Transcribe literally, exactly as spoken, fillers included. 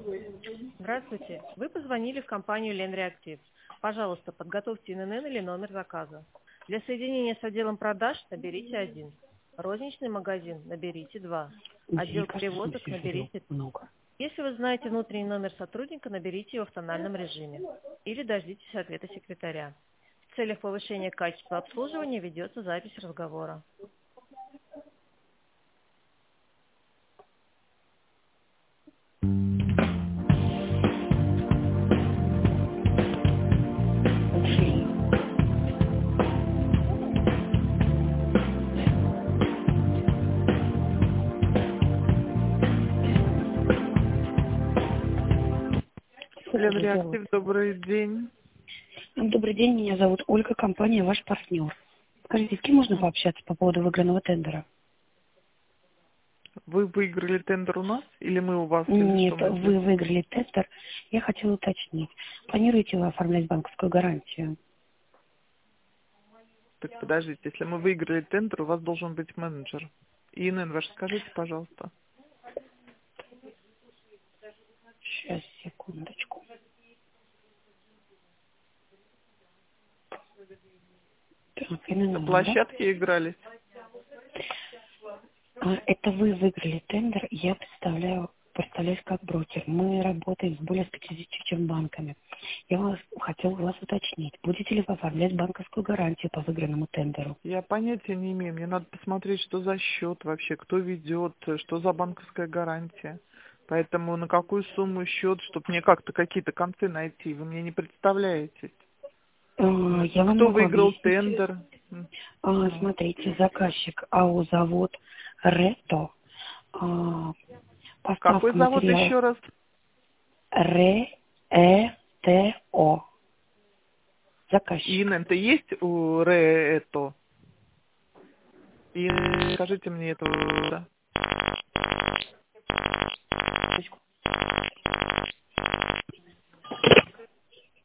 Здравствуйте. Вы позвонили в компанию Ленреактив. Пожалуйста, подготовьте ИНН или номер заказа. Для соединения с отделом продаж наберите один. Розничный магазин наберите два. Отдел перевозок наберите много. Если вы знаете внутренний номер сотрудника, наберите его в тональном режиме или дождитесь ответа секретаря. В целях повышения качества обслуживания ведется запись разговора. Ленреактив, добрый день. Добрый день, меня зовут Ольга, компания «Ваш партнер». Скажите, с кем можно пообщаться по поводу выигранного тендера? Вы выиграли тендер у нас или мы у вас? или Нет, что мы вы сделали? выиграли тендер. Я хотела уточнить. Планируете вы оформлять банковскую гарантию? Так подождите, если мы выиграли тендер, у вас должен быть менеджер. ИНН ваш скажите, пожалуйста. Сейчас, секундочку. Так, На ИНН, да? площадке игрались? А, это вы выиграли тендер, я представляю, представляюсь как брокер. Мы работаем с более пятидесятью банками. Я вас, хотела вас уточнить, будете ли вы оформлять банковскую гарантию по выигранному тендеру? Я понятия не имею. Мне надо посмотреть, что за счет вообще, кто ведет, что за банковская гарантия. Поэтому на какую сумму счет, чтобы мне как-то какие-то концы найти. Вы мне не представляете. А, я вам Кто могу выиграл объяснить. тендер? А, Ну. смотрите, заказчик АО «Завод РЭТО». А, Какой поставка завод материалов еще раз? РЭТО. Заказчик. ИНН-то есть у РЭТО? И скажите мне это.